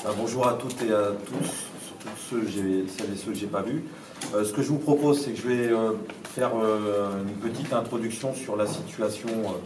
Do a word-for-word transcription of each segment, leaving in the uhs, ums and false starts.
Ben, bonjour à toutes et à tous, surtout ceux, celles et ceux que je n'ai pas vus. Euh, ce que je vous propose, c'est que je vais euh, faire euh, une petite introduction sur la situation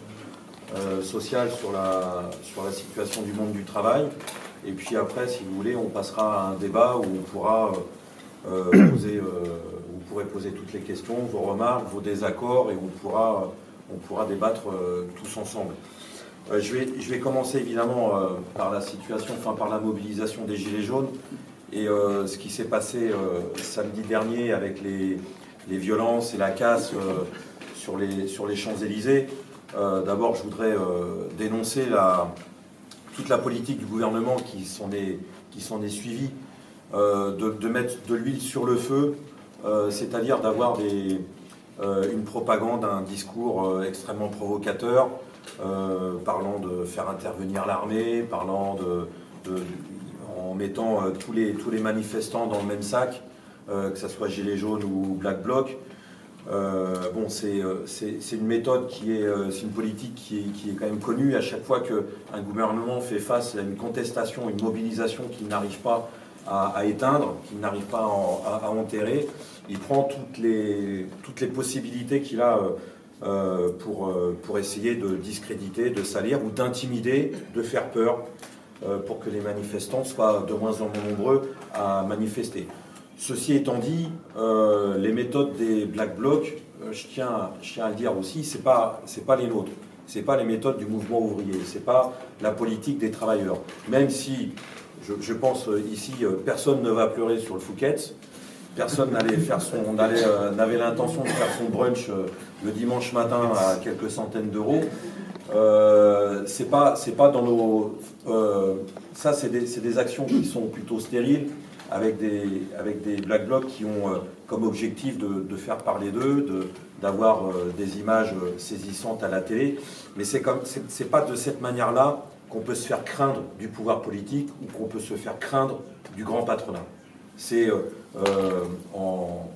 euh, sociale, sur la, sur la situation du monde du travail. Et puis après, si vous voulez, on passera à un débat où on pourra euh, poser, euh, vous pourrez poser toutes les questions, vos remarques, vos désaccords, et on pourra, on pourra débattre euh, tous ensemble. Euh, je, vais, je vais commencer évidemment euh, par la situation, enfin par la mobilisation des Gilets jaunes et euh, ce qui s'est passé euh, samedi dernier avec les, les violences et la casse euh, sur les, sur les Champs-Élysées. Euh, D'abord, je voudrais euh, dénoncer la, toute la politique du gouvernement qui s'en est, qui s'en est suivie, euh, de, de mettre de l'huile sur le feu, euh, c'est-à-dire d'avoir des, euh, une propagande, un discours euh, extrêmement provocateur, Euh, parlant de faire intervenir l'armée, parlant de, de, en mettant euh, tous, les, tous les manifestants dans le même sac, euh, que ce soit Gilets jaunes ou Black Bloc. Euh, bon, c'est une méthode qui est, c'est une politique qui est, qui est quand même connue. À chaque fois qu'un gouvernement fait face à une contestation, une mobilisation qu'il n'arrive pas à, à éteindre, qu'il n'arrive pas à, à, à enterrer, il prend toutes les, toutes les possibilités qu'il a euh, Euh, pour, euh, pour essayer de discréditer, de salir ou d'intimider, de faire peur euh, pour que les manifestants soient de moins en moins nombreux à manifester. Ceci étant dit, euh, les méthodes des Black Blocs, euh, je, tiens, je tiens à le dire aussi, c'est pas, c'est pas les nôtres. C'est pas les méthodes du mouvement ouvrier, c'est pas la politique des travailleurs. Même si, je, je pense ici, personne ne va pleurer sur le Fouquet's. Personne n'allait faire son, n'avait euh, l'intention de faire son brunch euh, le dimanche matin à quelques centaines d'euros. Euh, c'est pas, c'est pas dans nos, euh, ça c'est des, des actions qui sont plutôt stériles, avec des, avec des Black Blocs qui ont euh, comme objectif de, de faire parler d'eux, de, d'avoir euh, des images saisissantes à la télé. Mais c'est comme, c'est, c'est pas de cette manière-là qu'on peut se faire craindre du pouvoir politique ou qu'on peut se faire craindre du grand patronat. C'est euh, euh, en,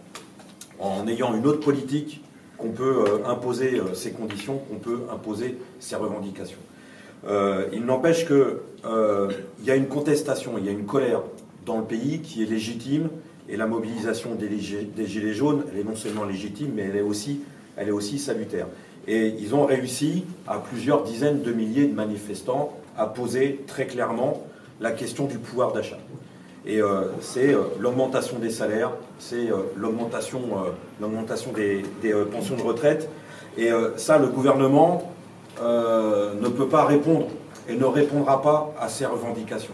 en ayant une autre politique qu'on peut euh, imposer euh, ces conditions, qu'on peut imposer ces revendications. Euh, il n'empêche qu'il euh, y a une contestation, il y a une colère dans le pays qui est légitime, et la mobilisation des, des Gilets jaunes, elle est non seulement légitime, mais elle est aussi, elle est aussi salutaire. Et ils ont réussi, à plusieurs dizaines de milliers de manifestants, à poser très clairement la question du pouvoir d'achat. Et euh, c'est euh, l'augmentation des salaires, c'est euh, l'augmentation euh, l'augmentation des, des euh, pensions de retraite. Et euh, ça, le gouvernement euh, ne peut pas répondre et ne répondra pas à ces revendications.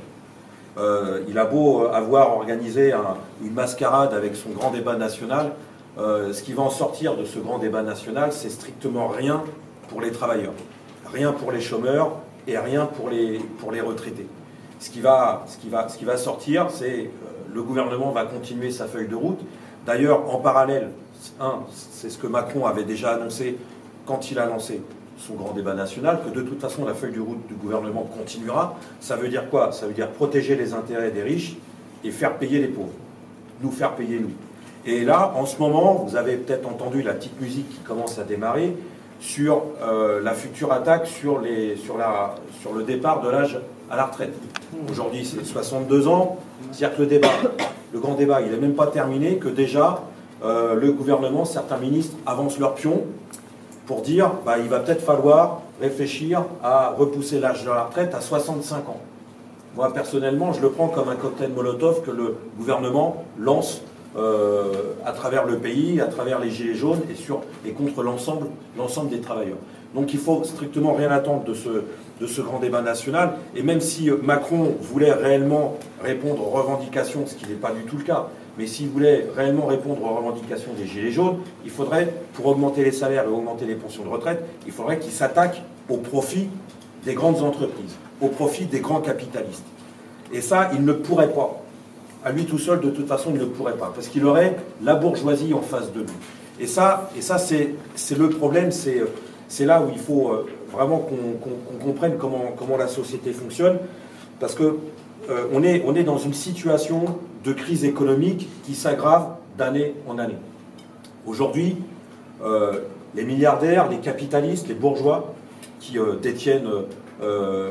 Euh, il a beau avoir organisé un, une mascarade avec son grand débat national, euh, ce qui va en sortir de ce grand débat national, c'est strictement rien pour les travailleurs, rien pour les chômeurs et rien pour les, pour les retraités. Ce qui va, ce qui va, ce qui va sortir, c'est euh, le gouvernement va continuer sa feuille de route. D'ailleurs, en parallèle, un, c'est ce que Macron avait déjà annoncé quand il a lancé son grand débat national, que de toute façon la feuille de route du gouvernement continuera. Ça veut dire quoi? Ça veut dire protéger les intérêts des riches et faire payer les pauvres. Nous faire payer nous. Et là, en ce moment, vous avez peut-être entendu la petite musique qui commence à démarrer sur euh, la future attaque sur, les, sur, la, sur le départ de l'âge à la retraite. Aujourd'hui, c'est soixante-deux ans. C'est-à-dire que le débat, le grand débat, il n'est même pas terminé, que déjà, euh, le gouvernement, certains ministres avancent leur pion pour dire bah, il va peut-être falloir réfléchir à repousser l'âge de la retraite à soixante-cinq ans. Moi, personnellement, je le prends comme un cocktail Molotov que le gouvernement lance euh, à travers le pays, à travers les Gilets jaunes et, sur, et contre l'ensemble l'ensemble des travailleurs. Donc il faut strictement rien attendre de ce, de ce grand débat national. Et même si Macron voulait réellement répondre aux revendications, ce qui n'est pas du tout le cas, mais s'il voulait réellement répondre aux revendications des Gilets jaunes, il faudrait, pour augmenter les salaires et augmenter les pensions de retraite, il faudrait qu'il s'attaque au profit des grandes entreprises, au profit des grands capitalistes. Et ça, il ne pourrait pas. À lui tout seul, de toute façon, il ne pourrait pas. Parce qu'il aurait la bourgeoisie en face de lui. Et ça, et ça c'est le problème, c'est... C'est là où il faut vraiment qu'on qu'on, qu'on comprenne comment, comment la société fonctionne, parce qu'on euh, est, on est dans une situation de crise économique qui s'aggrave d'année en année. Aujourd'hui, euh, les milliardaires, les capitalistes, les bourgeois qui euh, détiennent euh,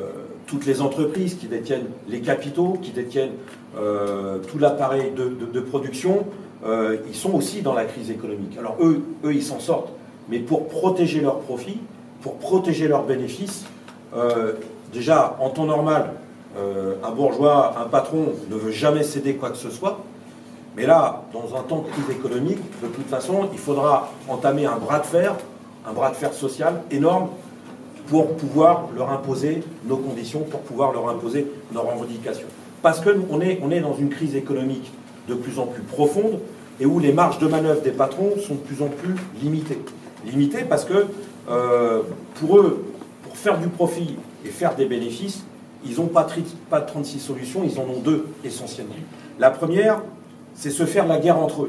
toutes les entreprises qui détiennent les capitaux, qui détiennent euh, tout l'appareil de, de, de production, euh, ils sont aussi dans la crise économique. Alors eux, eux ils s'en sortent, mais pour protéger leurs profits, pour protéger leurs bénéfices, euh, déjà en temps normal, euh, un bourgeois, un patron ne veut jamais céder quoi que ce soit. Mais là, dans un temps de crise économique, de toute façon, il faudra entamer un bras de fer, un bras de fer social énorme pour pouvoir leur imposer nos conditions, pour pouvoir leur imposer nos revendications. Parce qu'on est, on est dans une crise économique de plus en plus profonde et où les marges de manœuvre des patrons sont de plus en plus limitées. Limitées parce que euh, pour eux, pour faire du profit et faire des bénéfices, ils n'ont pas, pas trente-six solutions, ils en ont deux essentiellement. La première, c'est se faire la guerre entre eux.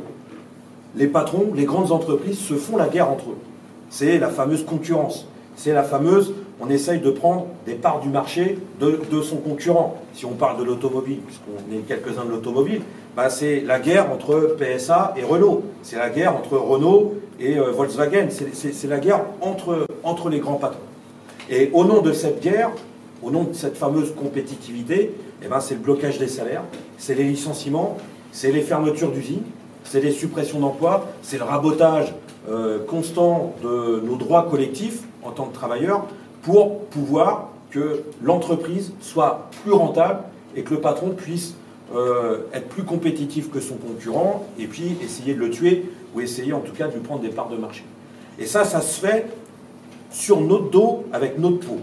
Les patrons, les grandes entreprises se font la guerre entre eux. C'est la fameuse concurrence. C'est la fameuse, on essaye de prendre des parts du marché de, de son concurrent. Si on parle de l'automobile, puisqu'on est quelques-uns de l'automobile, bah c'est la guerre entre P S A et Renault. C'est la guerre entre Renault et euh, Volkswagen. C'est la guerre entre, entre les grands patrons. Et au nom de cette guerre, au nom de cette fameuse compétitivité, eh ben, c'est le blocage des salaires, c'est les licenciements, c'est les fermetures d'usines, c'est les suppressions d'emplois, c'est le rabotage euh, constant de nos droits collectifs en tant que travailleurs pour pouvoir que l'entreprise soit plus rentable et que le patron puisse euh, être plus compétitif que son concurrent et puis essayer de le tuer ou essayer en tout cas de lui prendre des parts de marché. Et ça, ça se fait sur notre dos avec notre peau.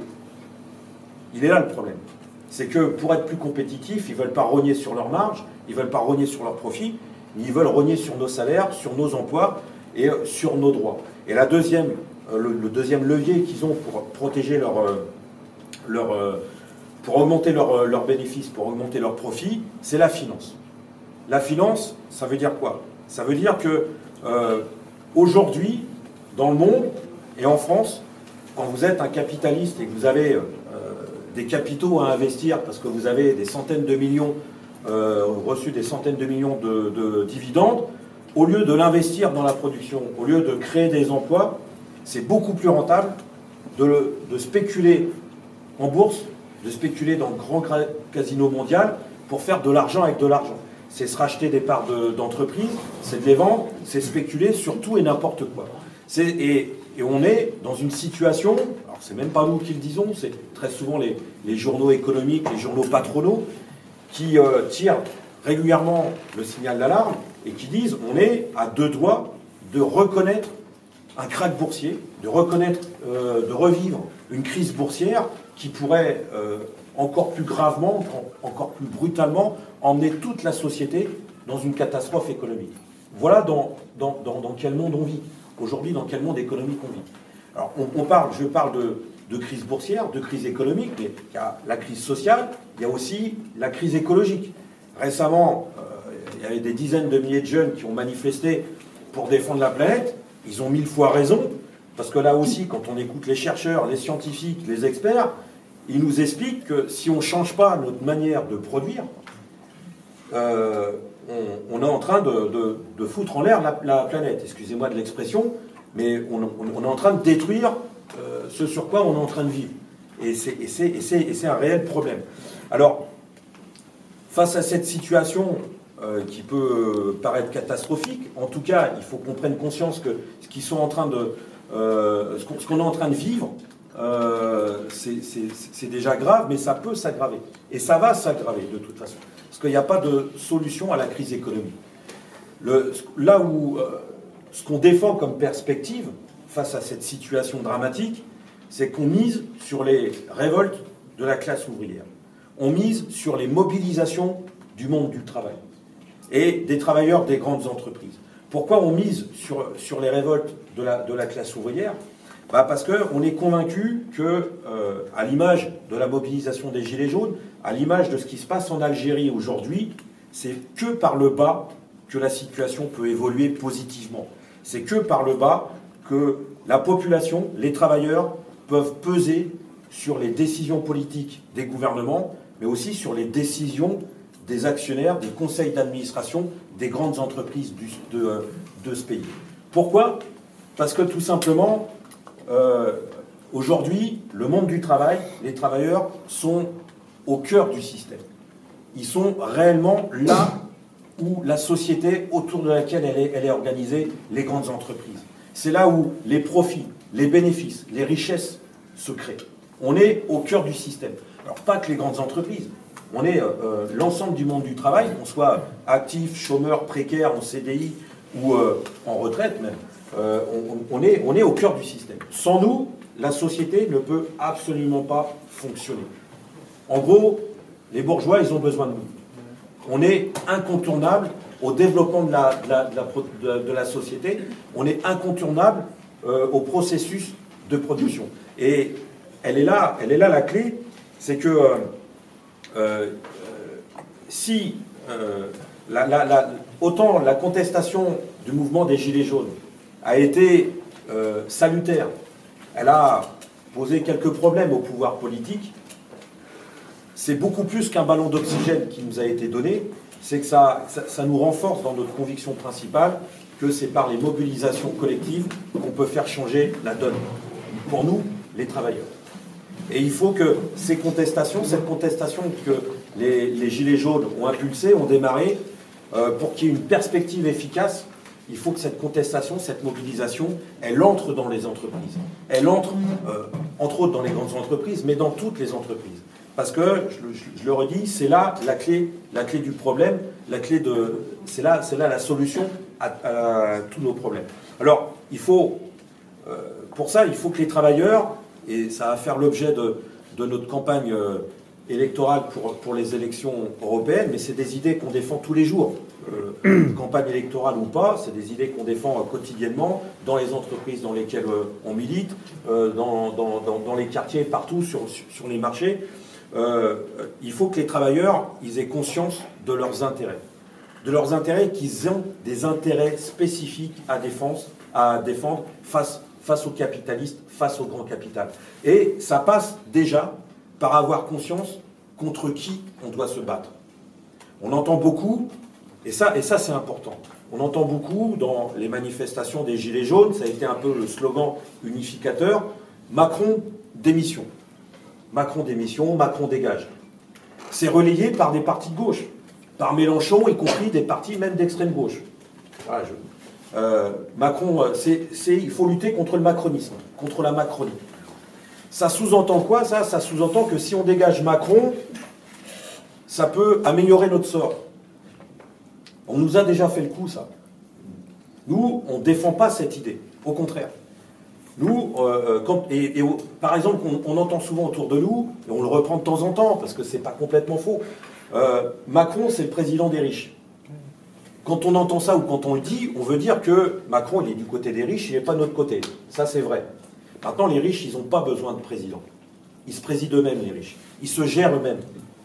Il est là le problème. C'est que pour être plus compétitifs, ils ne veulent pas rogner sur leur marge, ils ne veulent pas rogner sur leurs profits, mais ils veulent rogner sur nos salaires, sur nos emplois et sur nos droits. Et la deuxième, le, le deuxième levier qu'ils ont pour protéger leur, leur, pour augmenter leurs leur bénéfices, pour augmenter leurs profits, c'est la finance. La finance, ça veut dire quoi? Ça veut dire que euh, aujourd'hui, dans le monde et en France, quand vous êtes un capitaliste et que vous avez euh, des capitaux à investir parce que vous avez des centaines de millions euh, reçu des centaines de millions de, de dividendes, au lieu de l'investir dans la production, au lieu de créer des emplois, c'est beaucoup plus rentable de, de spéculer en bourse, de spéculer dans le grand casino mondial pour faire de l'argent avec de l'argent. C'est se racheter des parts d'entreprise, de, c'est de les vendre, c'est spéculer sur tout et n'importe quoi. Et, et on est dans une situation, alors c'est même pas nous qui le disons, c'est très souvent les, les journaux économiques, les journaux patronaux, qui euh, tirent régulièrement le signal d'alarme et qui disent on est à deux doigts de reconnaître un krach boursier, de reconnaître, euh, de revivre une crise boursière qui pourrait euh, encore plus gravement, encore plus brutalement emmener toute la société dans une catastrophe économique. Voilà dans, dans, dans, dans quel monde on vit. Aujourd'hui, dans quel monde économique on vit. Alors, on, on parle, je parle de, de crise boursière, de crise économique, mais il y a la crise sociale, il y a aussi la crise écologique. Récemment, euh, il y avait des dizaines de milliers de jeunes qui ont manifesté pour défendre la planète. Ils ont mille fois raison, parce que là aussi, quand on écoute les chercheurs, les scientifiques, les experts, ils nous expliquent que si on ne change pas notre manière de produire, euh, on, on est en train de, de, de foutre en l'air la, la planète. Excusez-moi de l'expression, mais on, on, on est en train de détruire euh, ce sur quoi on est en train de vivre. Et c'est un réel problème. Alors, face à cette situation euh, qui peut paraître catastrophique, en tout cas, il faut qu'on prenne conscience que ce qu'ils sont en train de, euh, ce qu'on qu'on est en train de vivre, euh, c'est déjà grave, mais ça peut s'aggraver. Et ça va s'aggraver de toute façon. Parce qu'il n'y a pas de solution à la crise économique. Le, là où euh, ce qu'on défend comme perspective face à cette situation dramatique, c'est qu'on mise sur les révoltes de la classe ouvrière. On mise sur les mobilisations du monde du travail et des travailleurs des grandes entreprises. Pourquoi on mise sur, sur les révoltes de la, de la classe ouvrière? Bah parce qu'on est convaincu que, euh, à l'image de la mobilisation des Gilets jaunes, à l'image de ce qui se passe en Algérie aujourd'hui, c'est que par le bas que la situation peut évoluer positivement. C'est que par le bas que la population, les travailleurs, peuvent peser sur les décisions politiques des gouvernements, mais aussi sur les décisions des actionnaires, des conseils d'administration, des grandes entreprises du, de, de ce pays. Pourquoi? Parce que tout simplement, euh, aujourd'hui, le monde du travail, les travailleurs sont au cœur du système. Ils sont réellement là où la société autour de laquelle elle est, elle est organisée, les grandes entreprises. C'est là où les profits, les bénéfices, les richesses se créent. On est au cœur du système. Alors pas que les grandes entreprises, on est euh, l'ensemble du monde du travail, qu'on soit actif, chômeur, précaire, en C D I ou euh, en retraite même, euh, on, on, est, on est au cœur du système. Sans nous, la société ne peut absolument pas fonctionner. En gros, les bourgeois, ils ont besoin de nous. On est incontournable au développement de la, de la, de la, de la société, on est incontournable euh, au processus de production. Et elle est là, elle est là la clé, c'est que euh, euh, si euh, la, la, la, autant la contestation du mouvement des Gilets jaunes a été euh, salutaire, elle a posé quelques problèmes au pouvoir politique, c'est beaucoup plus qu'un ballon d'oxygène qui nous a été donné, c'est que ça, ça, ça nous renforce dans notre conviction principale que c'est par les mobilisations collectives qu'on peut faire changer la donne. Pour nous, les travailleurs. Et il faut que ces contestations, cette contestation que les, les Gilets jaunes ont impulsée, ont démarré, euh, pour qu'il y ait une perspective efficace, il faut que cette contestation, cette mobilisation, elle entre dans les entreprises. Elle entre, euh, entre autres, dans les grandes entreprises, mais dans toutes les entreprises. Parce que, je, je, je le redis, c'est là la clé, la clé du problème, la clé de, c'est là, c'est là la solution à, à, à tous nos problèmes. Alors, il faut, euh, pour ça, il faut que les travailleurs, et ça va faire l'objet de, de notre campagne euh, électorale pour, pour les élections européennes, mais c'est des idées qu'on défend tous les jours. Euh, campagne électorale ou pas, c'est des idées qu'on défend euh, quotidiennement dans les entreprises dans lesquelles euh, on milite, euh, dans, dans, dans, dans les quartiers, partout, sur, sur, sur les marchés. Euh, il faut que les travailleurs ils aient conscience de leurs intérêts. De leurs intérêts, qu'ils ont des intérêts spécifiques à, défense, à défendre face, face aux capitalistes, face au grand capital. Et ça passe déjà par avoir conscience contre qui on doit se battre. On entend beaucoup, et ça, et ça c'est important, on entend beaucoup dans les manifestations des Gilets jaunes, ça a été un peu le slogan unificateur, Macron démission. Macron démission, Macron dégage. C'est relayé par des partis de gauche, par Mélenchon, y compris des partis même d'extrême gauche. Voilà, je... euh, Macron, c'est, c'est, il faut lutter contre le macronisme, contre la Macronie. Ça sous-entend quoi, ça Ça sous-entend que si on dégage Macron, ça peut améliorer notre sort. On nous a déjà fait le coup, ça. Nous, on ne défend pas cette idée. Au contraire. Nous, euh, quand, et, et, par exemple, on, on entend souvent autour de nous, et on le reprend de temps en temps, parce que c'est pas complètement faux, euh, Macron, c'est le président des riches. Quand on entend ça ou quand on le dit, on veut dire que Macron, il est du côté des riches, il n'est pas de notre côté. Ça, c'est vrai. Maintenant, les riches, ils n'ont pas besoin de président. Ils se président eux-mêmes, les riches. Ils se gèrent eux-mêmes.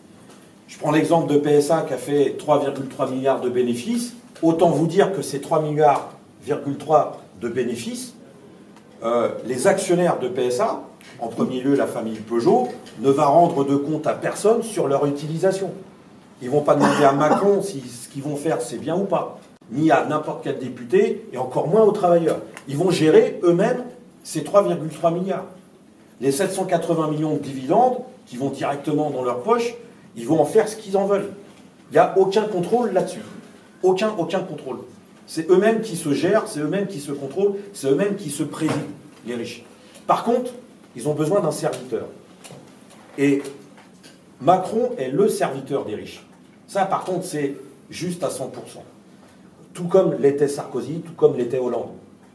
Je prends l'exemple de P S A qui a fait trois virgule trois milliards de bénéfices. Autant vous dire que ces trois virgule trois milliards de bénéfices, Euh, les actionnaires de P S A, en premier lieu la famille Peugeot, ne va rendre de compte à personne sur leur utilisation. Ils ne vont pas demander à Macron si ce qu'ils vont faire c'est bien ou pas, ni à n'importe quel député, et encore moins aux travailleurs. Ils vont gérer eux-mêmes ces trois virgule trois milliards. Les sept cent quatre-vingts millions de dividendes qui vont directement dans leur poche, ils vont en faire ce qu'ils en veulent. Il n'y a aucun contrôle là-dessus. Aucun, aucun contrôle. C'est eux-mêmes qui se gèrent, c'est eux-mêmes qui se contrôlent, c'est eux-mêmes qui se président, les riches. Par contre, ils ont besoin d'un serviteur. Et Macron est le serviteur des riches. Ça, par contre, c'est juste à cent pour cent. Tout comme l'était Sarkozy, tout comme l'était Hollande.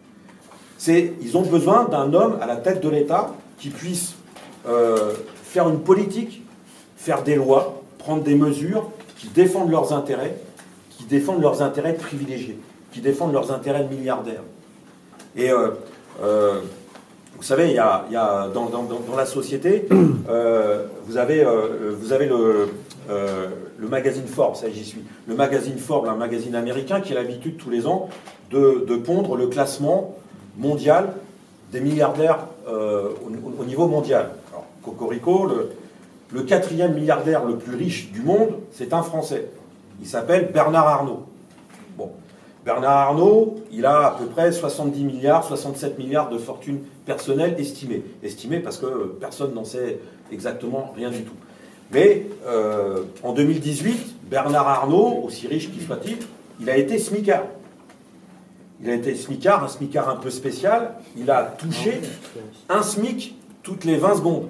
C'est, ils ont besoin d'un homme à la tête de l'État qui puisse euh, faire une politique, faire des lois, prendre des mesures qui défendent leurs intérêts, qui défendent leurs intérêts privilégiés, qui défendent leurs intérêts de milliardaires. Et euh, euh, vous savez, il y a, il y a dans, dans, dans la société, euh, vous avez, euh, vous avez le, euh, le magazine Forbes, ça j'y suis, le magazine Forbes, un magazine américain qui a l'habitude tous les ans de, de pondre le classement mondial des milliardaires euh, au, au niveau mondial. Alors, Cocorico, le, le quatrième milliardaire le plus riche du monde, c'est un Français. Il s'appelle Bernard Arnault. Bon. Bernard Arnault, il a à peu près soixante-dix milliards, soixante-sept milliards de fortune personnelle estimée. Estimée parce que personne n'en sait exactement rien du tout. Mais euh, en deux mille dix-huit, Bernard Arnault, aussi riche qu'il soit-il, il a été smicard. Il a été smicard, un smicard un peu spécial. Il a touché un SMIC toutes les vingt secondes.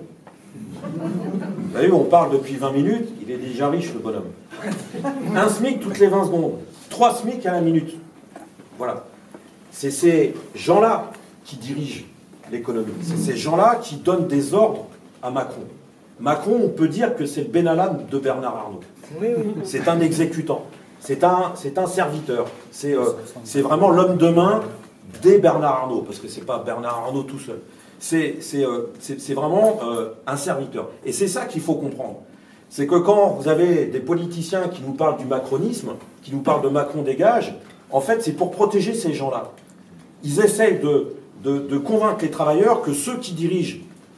Vous avez vu, on parle depuis vingt minutes, il est déjà riche, le bonhomme. Un SMIC toutes les vingt secondes. Trois SMIC à la minute. Voilà. C'est ces gens-là qui dirigent l'économie. C'est ces gens-là qui donnent des ordres à Macron. Macron, on peut dire que c'est le Benalla de Bernard Arnault. Oui, oui. C'est un exécutant. C'est un, c'est un serviteur. C'est euh, c'est vraiment l'homme de main des Bernard Arnault, parce que c'est pas Bernard Arnault tout seul. C'est c'est euh, c'est c'est vraiment euh, un serviteur. Et c'est ça qu'il faut comprendre. C'est que quand vous avez des politiciens qui nous parlent du macronisme, qui nous parlent de Macron dégage, en fait, c'est pour protéger ces gens-là. Ils essayent de, de, de convaincre les travailleurs que ceux qui dirigent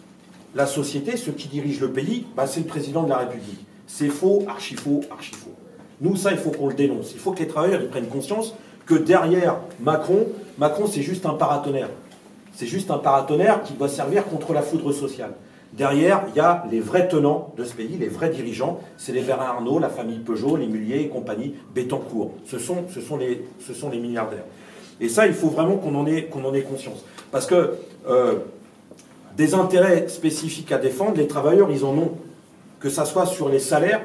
la société, ceux qui dirigent le pays, bah, c'est le président de la République. C'est faux, archi faux, archi faux. Nous, ça, il faut qu'on le dénonce. Il faut que les travailleurs ils prennent conscience que derrière Macron, Macron, c'est juste un paratonnerre. C'est juste un paratonnerre qui doit servir contre la foudre sociale. Derrière, il y a les vrais tenants de ce pays, les vrais dirigeants. C'est les Bernard Arnault, la famille Peugeot, les Mullier et compagnie, Bettencourt. Ce sont, ce sont, les, ce sont les milliardaires. Et ça, il faut vraiment qu'on en ait, qu'on en ait conscience. Parce que euh, des intérêts spécifiques à défendre, les travailleurs, ils en ont. Que ça soit sur les salaires,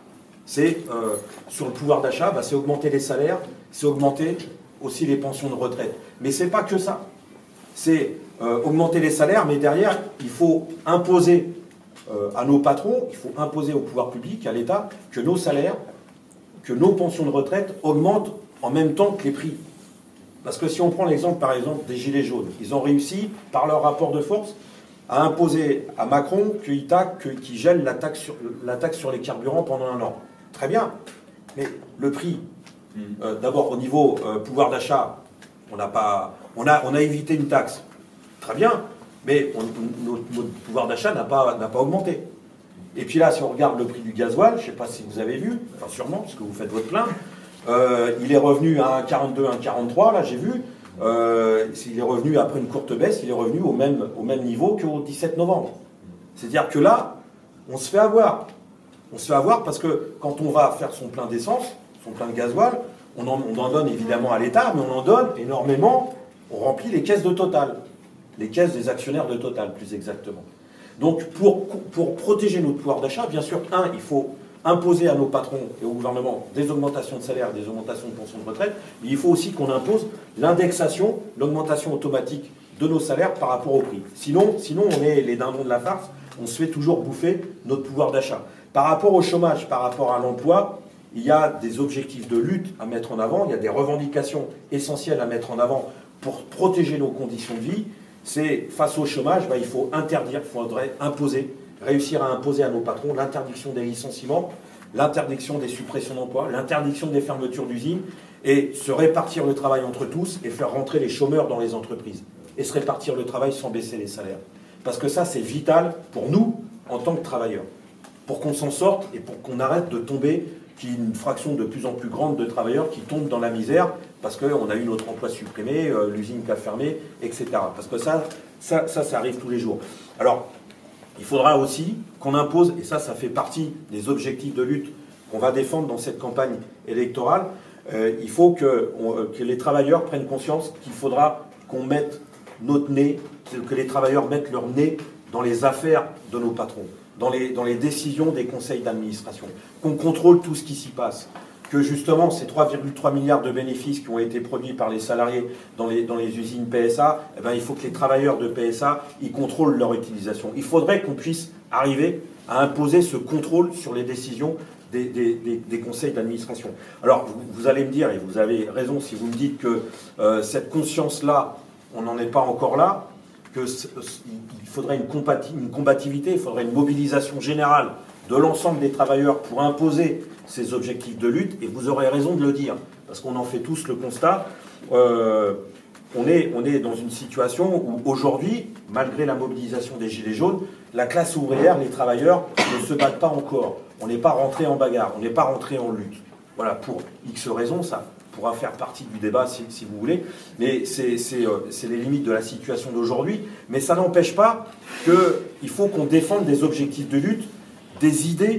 c'est euh, sur le pouvoir d'achat, bah, c'est augmenter les salaires, c'est augmenter aussi les pensions de retraite. Mais c'est pas que ça. C'est euh, augmenter les salaires, mais derrière, il faut imposer euh, à nos patrons, il faut imposer au pouvoir public, à l'État, que nos salaires, que nos pensions de retraite augmentent en même temps que les prix. Parce que si on prend l'exemple, par exemple, des Gilets jaunes, ils ont réussi, par leur rapport de force, à imposer à Macron qu'il qu'il gèle la taxe, sur, la taxe sur les carburants pendant un an. Très bien, mais le prix, euh, d'abord au niveau euh, pouvoir d'achat, on n'a pas, on a, on a évité une taxe. Très bien, mais on, notre, notre pouvoir d'achat n'a pas, n'a pas augmenté. Et puis là, si on regarde le prix du gasoil, je ne sais pas si vous avez vu, enfin sûrement, parce que vous faites votre plein, euh, il est revenu à un virgule quarante-deux, un virgule quarante-trois, là j'ai vu. Euh, il est revenu, après une courte baisse, il est revenu au même, au même niveau qu'au dix-sept novembre. C'est-à-dire que là, on se fait avoir. On se fait avoir parce que quand on va faire son plein d'essence, son plein de gasoil, on en, on en donne évidemment à l'État, mais on en donne énormément, on remplit les caisses de Total. Les caisses des actionnaires de Total, plus exactement. Donc, pour, pour protéger notre pouvoir d'achat, bien sûr, un, il faut imposer à nos patrons et au gouvernement des augmentations de salaire, des augmentations de pensions de retraite, mais il faut aussi qu'on impose l'indexation, l'augmentation automatique de nos salaires par rapport au prix. Sinon, sinon, on est les dindons de la farce, on se fait toujours bouffer notre pouvoir d'achat. Par rapport au chômage, par rapport à l'emploi, il y a des objectifs de lutte à mettre en avant, il y a des revendications essentielles à mettre en avant pour protéger nos conditions de vie. C'est face au chômage, bah, il faut interdire, il faudrait imposer, réussir à imposer à nos patrons l'interdiction des licenciements, l'interdiction des suppressions d'emplois, l'interdiction des fermetures d'usines, et se répartir le travail entre tous et faire rentrer les chômeurs dans les entreprises. Et se répartir le travail sans baisser les salaires. Parce que ça, c'est vital pour nous, en tant que travailleurs. Pour qu'on s'en sorte et pour qu'on arrête de tomber, qu'il y ait une fraction de plus en plus grande de travailleurs qui tombent dans la misère parce qu'on a eu notre emploi supprimé, euh, l'usine qui a fermé, et cetera. Parce que ça, ça, ça, ça arrive tous les jours. Alors, il faudra aussi qu'on impose, et ça, ça fait partie des objectifs de lutte qu'on va défendre dans cette campagne électorale, euh, il faut que, on, que les travailleurs prennent conscience qu'il faudra qu'on mette notre nez, que les travailleurs mettent leur nez dans les affaires de nos patrons, dans les, dans les décisions des conseils d'administration, qu'on contrôle tout ce qui s'y passe, que justement ces trois virgule trois milliards de bénéfices qui ont été produits par les salariés dans les, dans les usines P S A, eh ben, il faut que les travailleurs de P S A ils contrôlent leur utilisation. Il faudrait qu'on puisse arriver à imposer ce contrôle sur les décisions des, des, des, des conseils d'administration. Alors, vous, vous allez me dire, et vous avez raison si vous me dites que euh, cette conscience-là, on n'en est pas encore là, qu'il faudrait une, combati une combativité, il faudrait une mobilisation générale de l'ensemble des travailleurs pour imposer ces objectifs de lutte, et vous aurez raison de le dire, parce qu'on en fait tous le constat, euh, on, est, on est dans une situation où aujourd'hui, malgré la mobilisation des Gilets jaunes, la classe ouvrière, les travailleurs ne se battent pas encore. On n'est pas rentré en bagarre, on n'est pas rentré en lutte. Voilà, pour X raisons, ça pourra faire partie du débat si, si vous voulez, mais c'est euh, les limites de la situation d'aujourd'hui. Mais ça n'empêche pas qu'il faut qu'on défende des objectifs de lutte, des idées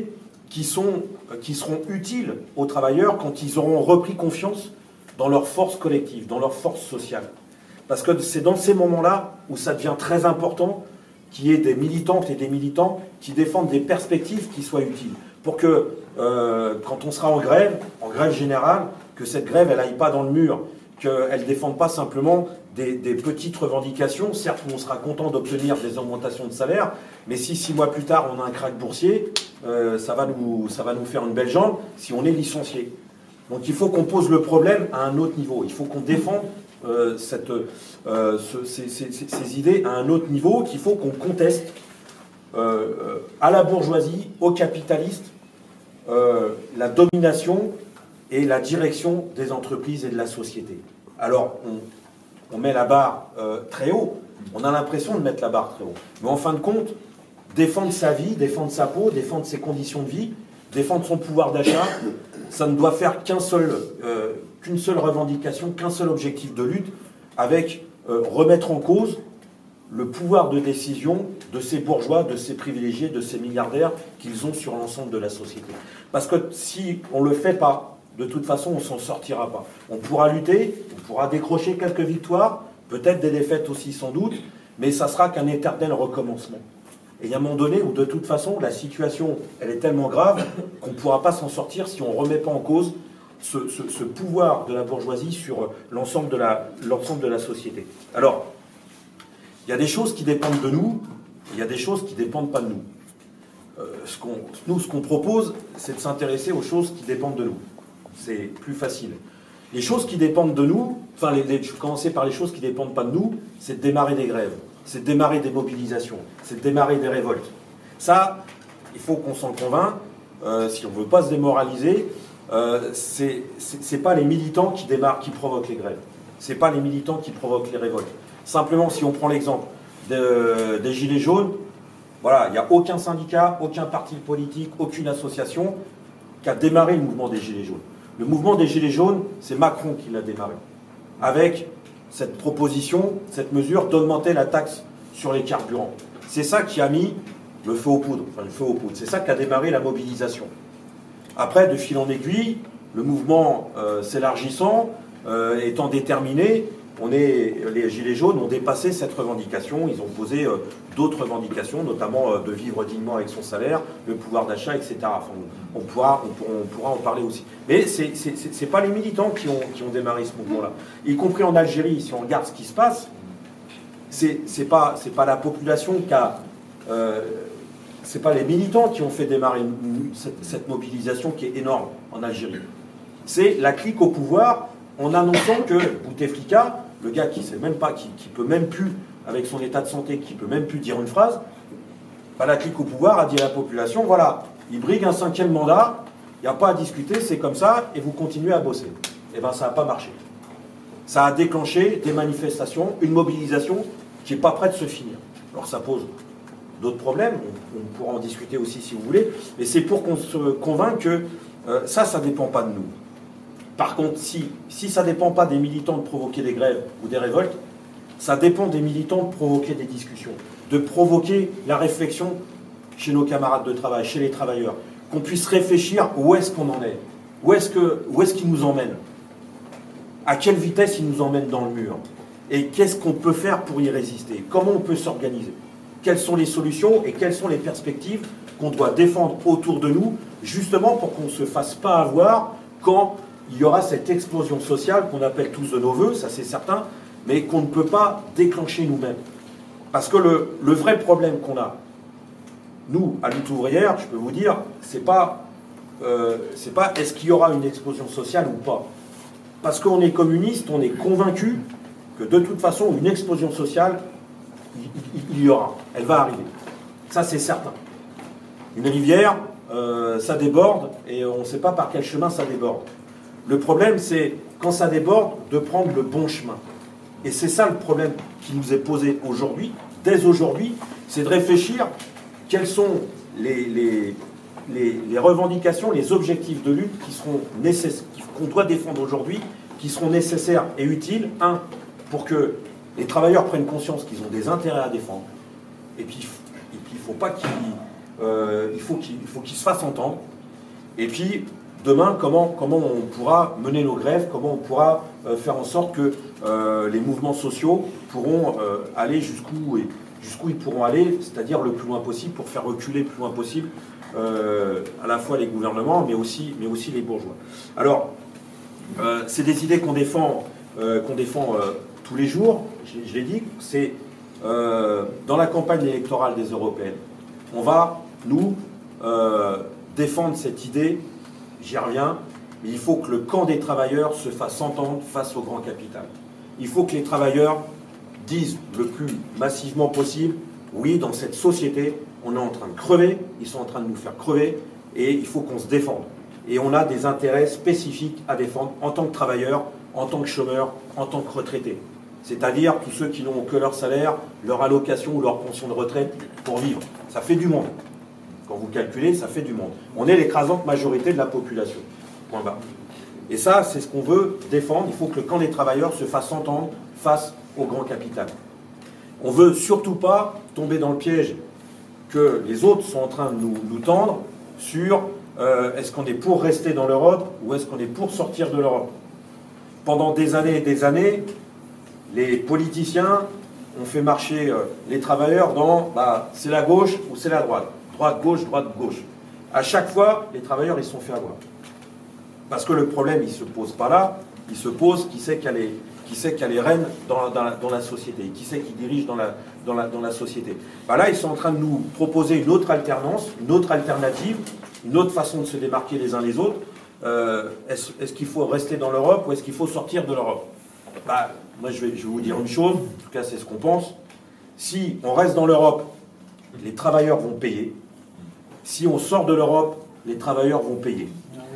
qui, sont, qui seront utiles aux travailleurs quand ils auront repris confiance dans leur force collective, dans leur force sociale. Parce que c'est dans ces moments-là où ça devient très important qu'il y ait des militantes et des militants qui défendent des perspectives qui soient utiles. Pour que, euh, quand on sera en grève, en grève générale, que cette grève, elle n'aille pas dans le mur, qu'elle ne défende pas simplement des, des petites revendications. Certes, on sera content d'obtenir des augmentations de salaire, mais si six mois plus tard, on a un krach boursier, euh, ça va nous, ça va nous faire une belle jambe si on est licencié. Donc il faut qu'on pose le problème à un autre niveau. Il faut qu'on défende euh, cette, euh, ce, ces, ces, ces idées à un autre niveau, qu'il faut qu'on conteste euh, à la bourgeoisie, aux capitalistes, euh, la domination et la direction des entreprises et de la société. Alors, on, on met la barre euh, très haut. On a l'impression de mettre la barre très haut. Mais en fin de compte, défendre sa vie, défendre sa peau, défendre ses conditions de vie, défendre son pouvoir d'achat, ça ne doit faire qu'un seul, euh, qu'une seule revendication, qu'un seul objectif de lutte, avec euh, remettre en cause le pouvoir de décision de ces bourgeois, de ces privilégiés, de ces milliardaires qu'ils ont sur l'ensemble de la société. Parce que si on ne le fait pas, de toute façon, on ne s'en sortira pas. On pourra lutter, on pourra décrocher quelques victoires, peut-être des défaites aussi sans doute, mais ça sera qu'un éternel recommencement. Et il y a un moment donné où, de toute façon, la situation, elle est tellement grave qu'on ne pourra pas s'en sortir si on ne remet pas en cause ce, ce, ce pouvoir de la bourgeoisie sur l'ensemble de la, l'ensemble de la société. Alors, il y a des choses qui dépendent de nous, il y a des choses qui ne dépendent pas de nous. Euh, ce qu'on, nous, ce qu'on propose, c'est de s'intéresser aux choses qui dépendent de nous. C'est plus facile. Les choses qui dépendent de nous, enfin, les, les, je vais commencer par les choses qui ne dépendent pas de nous, c'est de démarrer des grèves, c'est de démarrer des mobilisations, c'est de démarrer des révoltes. Ça, il faut qu'on s'en convainc, euh, si on ne veut pas se démoraliser, euh, c'est, c'est, c'est pas les militants qui démarrent, qui provoquent les grèves. C'est pas les militants qui provoquent les révoltes. Simplement, si on prend l'exemple de, des Gilets jaunes, voilà, il n'y a aucun syndicat, aucun parti politique, aucune association qui a démarré le mouvement des Gilets jaunes. Le mouvement des Gilets jaunes, c'est Macron qui l'a démarré, avec cette proposition, cette mesure d'augmenter la taxe sur les carburants. C'est ça qui a mis le feu aux poudres, enfin le feu aux poudres. C'est ça qui a démarré la mobilisation. Après, de fil en aiguille, le mouvement euh, s'élargissant, euh, étant déterminé, on est, les Gilets jaunes ont dépassé cette revendication. Ils ont posé euh, d'autres revendications, notamment euh, de vivre dignement avec son salaire, le pouvoir d'achat, et cetera. Enfin, on, on, pourra, on, on pourra en parler aussi. Mais ce n'est pas les militants qui ont, qui ont démarré ce mouvement-là. Y compris en Algérie, si on regarde ce qui se passe, c'est c'est pas, c'est pas la population qui a... Euh, c'est pas les militants qui ont fait démarrer une, une, cette, cette mobilisation qui est énorme en Algérie. C'est la clique au pouvoir en annonçant que Bouteflika, le gars qui sait même pas, qui, qui peut même plus, avec son état de santé, qui peut même plus dire une phrase, bah, la clique au pouvoir a dit à la population, voilà, il brigue un cinquième mandat, il n'y a pas à discuter, c'est comme ça, et vous continuez à bosser. Et bien ça n'a pas marché. Ça a déclenché des manifestations, une mobilisation qui n'est pas prête de se finir. Alors ça pose d'autres problèmes, on, on pourra en discuter aussi si vous voulez, mais c'est pour qu'on se convainque que euh, ça, ça ne dépend pas de nous. Par contre, si, si ça ne dépend pas des militants de provoquer des grèves ou des révoltes, ça dépend des militants de provoquer des discussions, de provoquer la réflexion chez nos camarades de travail, chez les travailleurs, qu'on puisse réfléchir où est-ce qu'on en est, où est-ce que, où est-ce qu'ils nous emmènent, à quelle vitesse ils nous emmènent dans le mur, et qu'est-ce qu'on peut faire pour y résister, comment on peut s'organiser, quelles sont les solutions et quelles sont les perspectives qu'on doit défendre autour de nous, justement pour qu'on ne se fasse pas avoir quand il y aura cette explosion sociale qu'on appelle tous de nos voeux, ça c'est certain, mais qu'on ne peut pas déclencher nous-mêmes. Parce que le, le vrai problème qu'on a, nous, à Lutte ouvrière, je peux vous dire, c'est pas, euh, c'est pas est-ce qu'il y aura une explosion sociale ou pas. Parce qu'on est communiste, on est convaincu que de toute façon, une explosion sociale, il, il, il y aura, elle va arriver. Ça c'est certain. Une rivière, euh, ça déborde, et on ne sait pas par quel chemin ça déborde. Le problème, c'est, quand ça déborde, de prendre le bon chemin. Et c'est ça le problème qui nous est posé aujourd'hui, dès aujourd'hui, c'est de réfléchir quelles sont les, les, les, les revendications, les objectifs de lutte qui seront nécessaires, qu'on doit défendre aujourd'hui, qui seront nécessaires et utiles, un, pour que les travailleurs prennent conscience qu'ils ont des intérêts à défendre, et puis, et puis il faut pas qu'ils, euh, il faut qu'ils, il faut qu'ils se fassent entendre, Et puis, demain, comment, comment on pourra mener nos grèves, comment on pourra euh, faire en sorte que euh, les mouvements sociaux pourront euh, aller jusqu'où et jusqu'où ils pourront aller, c'est-à-dire le plus loin possible pour faire reculer le plus loin possible euh, à la fois les gouvernements, mais aussi, mais aussi les bourgeois. Alors, euh, c'est des idées qu'on défend, euh, qu'on défend euh, tous les jours, je, je l'ai dit, c'est euh, dans la campagne électorale des européennes. On va, nous, euh, défendre cette idée, j'y reviens, mais il faut que le camp des travailleurs se fasse entendre face au grand capital. Il faut que les travailleurs disent le plus massivement possible, oui, dans cette société, on est en train de crever, ils sont en train de nous faire crever, et il faut qu'on se défende. Et on a des intérêts spécifiques à défendre en tant que travailleurs, en tant que chômeurs, en tant que retraités. C'est-à-dire tous ceux qui n'ont que leur salaire, leur allocation ou leur pension de retraite pour vivre. Ça fait du monde. Quand vous calculez, ça fait du monde. On est l'écrasante majorité de la population. Point barre. Et ça, c'est ce qu'on veut défendre. Il faut que le camp des travailleurs se fasse entendre face au grand capital. On ne veut surtout pas tomber dans le piège que les autres sont en train de nous, nous tendre sur euh, est-ce qu'on est pour rester dans l'Europe ou est-ce qu'on est pour sortir de l'Europe. Pendant des années et des années, les politiciens ont fait marcher euh, les travailleurs dans bah, c'est la gauche ou c'est la droite. Droite, gauche, droite, gauche. À chaque fois, les travailleurs, ils se sont fait avoir. Parce que le problème, il ne se pose pas là, il se pose qui c'est qui a les, qui c'est qui a les rênes dans, dans, la, dans la société, qui c'est qui dirige dans la, dans la, dans la société. Bah là, ils sont en train de nous proposer une autre alternance, une autre alternative, une autre façon de se démarquer les uns les autres. Euh, est-ce, est-ce qu'il faut rester dans l'Europe ou est-ce qu'il faut sortir de l'Europe? Bah, moi, je vais, je vais vous dire une chose, en tout cas, c'est ce qu'on pense. Si on reste dans l'Europe, les travailleurs vont payer. Si on sort de l'Europe, les travailleurs vont payer.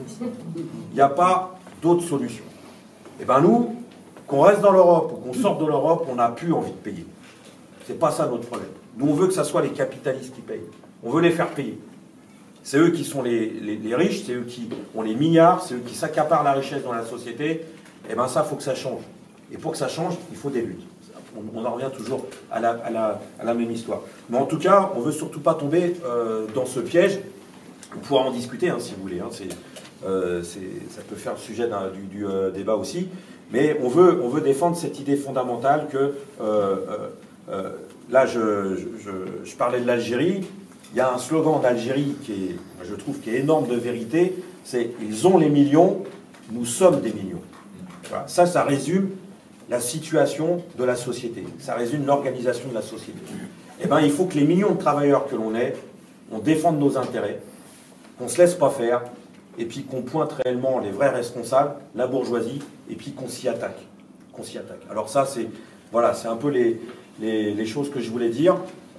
Il n'y a pas d'autre solution. Et bien nous, qu'on reste dans l'Europe ou qu'on sorte de l'Europe, on n'a plus envie de payer. C'est pas ça notre problème. Nous, on veut que ce soit les capitalistes qui payent. On veut les faire payer. C'est eux qui sont les, les, les riches, c'est eux qui ont les milliards, c'est eux qui s'accaparent la richesse dans la société. Et bien ça, il faut que ça change. Et pour que ça change, il faut des luttes. On, on en revient toujours à la, à, la, à la même histoire. Mais en tout cas, on ne veut surtout pas tomber euh, dans ce piège. On pourra en discuter, hein, si vous voulez. Hein, c'est, euh, c'est, ça peut faire le sujet d'un, du, du euh, débat aussi. Mais on veut, on veut défendre cette idée fondamentale que... Euh, euh, euh, là, je, je, je parlais de l'Algérie. Il y a un slogan en Algérie qui est, je trouve, qui est énorme de vérité. C'est « Ils ont les millions, nous sommes des millions ». Voilà. Ça, ça résume la situation de la société. Ça résume l'organisation de la société. Eh bien, il faut que les millions de travailleurs que l'on est, on défende nos intérêts, qu'on ne se laisse pas faire, et puis qu'on pointe réellement les vrais responsables, la bourgeoisie, et puis qu'on s'y attaque. Qu'on s'y attaque. Alors ça, c'est voilà, c'est un peu les, les, les choses que je voulais dire.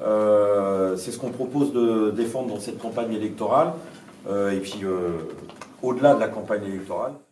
Euh, c'est ce qu'on propose de défendre dans cette campagne électorale. Euh, et puis, euh, au-delà de la campagne électorale.